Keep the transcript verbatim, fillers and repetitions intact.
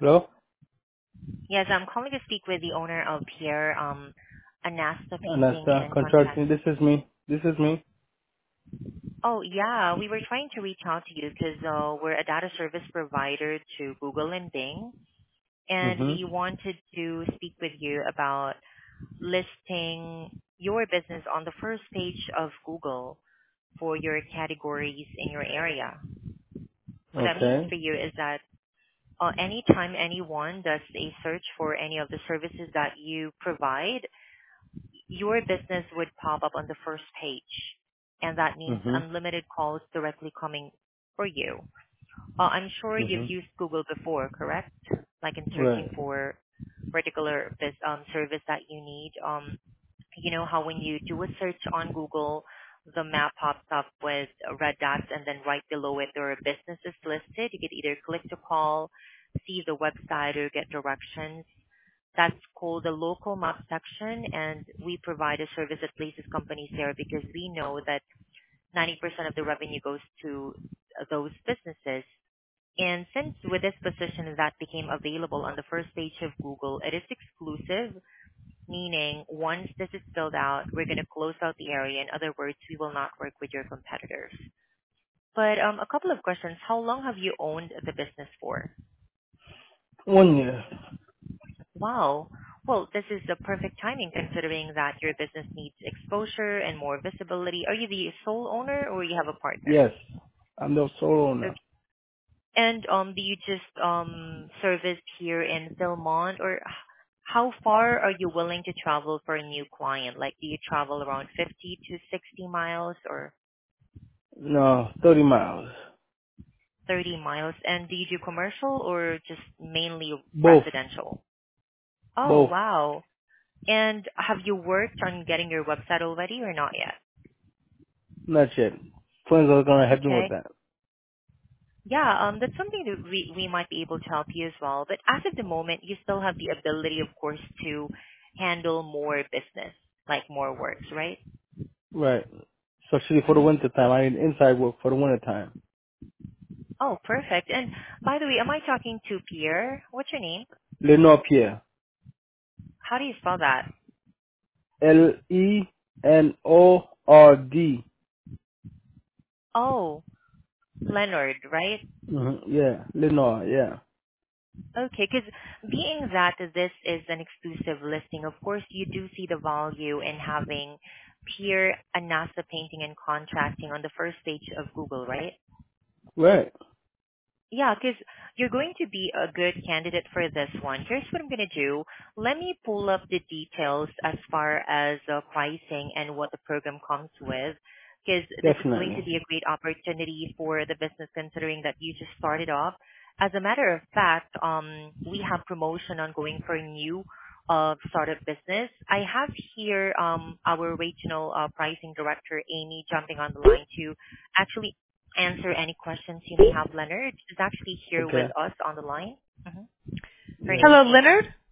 Hello? Yes, I'm calling to speak with the owner of Pierre um, Anasta Painting Anasta and Contract. Contracting. This is me. This is me. Oh, yeah, we were trying to reach out to you because uh, we're a data service provider to Google and Bing, and Mm-hmm. we wanted to speak with you about listing your business on the first page of Google for your categories in your area. What that means Okay. for you is that uh, anytime anyone does a search for any of the services that you provide, your business would pop up on the first page, and that means Mm-hmm. unlimited calls directly coming for you. Uh, I'm sure you've Mm-hmm. used Google before, correct? Like in searching Right. for particular bus um, service that you need. Um, you know how when you do a search on Google, the map pops up with red dots, and then right below it there are businesses listed. You could either click to call, see the website, or get directions. That's called the local map section, and we provide a service that places companies there because we know that ninety percent of the revenue goes to uh, those businesses. And since with this position that became available on the first page of Google, it is exclusive, meaning once this is filled out, we're going to close out the area. In other words, we will not work with your competitors. But um, a couple of questions. How long have you owned the business for? One year. Wow. Well, this is the perfect timing considering that your business needs exposure and more visibility. Are you the sole owner or you have a partner? Yes. I'm the sole owner. Okay. And um, do you just um, service here in Philmont, or h- how far are you willing to travel for a new client? Like, do you travel around fifty to sixty miles or No, thirty miles. thirty miles? And do you do commercial or just mainly Both. residential? Oh, Both. wow. And have you worked on getting your website already or not yet? Not yet. Friends are gonna help me with Okay. that. Yeah, um, that's something that we, we might be able to help you as well. But as of the moment, you still have the ability, of course, to handle more business, like more works, right? Right. Especially for the hmm winter time. I need inside work for the winter time. Oh, perfect. And by the way, am I talking to Pierre? What's your name? Lenore Pierre. How do you spell that? L E N O R D. Oh, Leonard, right? Mm-hmm. Yeah. Lenore, yeah. Okay, because being that this is an exclusive listing, of course, you do see the value in having Pierre Anasa Painting and Contracting on the first page of Google, right? Right. Yeah, because you're going to be a good candidate for this one. Here's what I'm going to do. Let me pull up the details as far as uh, pricing and what the program comes with, because this is going to Definitely. be a great opportunity for the business considering that you just started off. As a matter of fact, um, we have promotion ongoing for new uh, startup business. I have here um, our regional uh, pricing director, Amy, jumping on the line to actually answer any questions you may have. Leonard is actually here with Okay. us on the line. hmm Her Yeah. name is Hello, Amy. Leonard.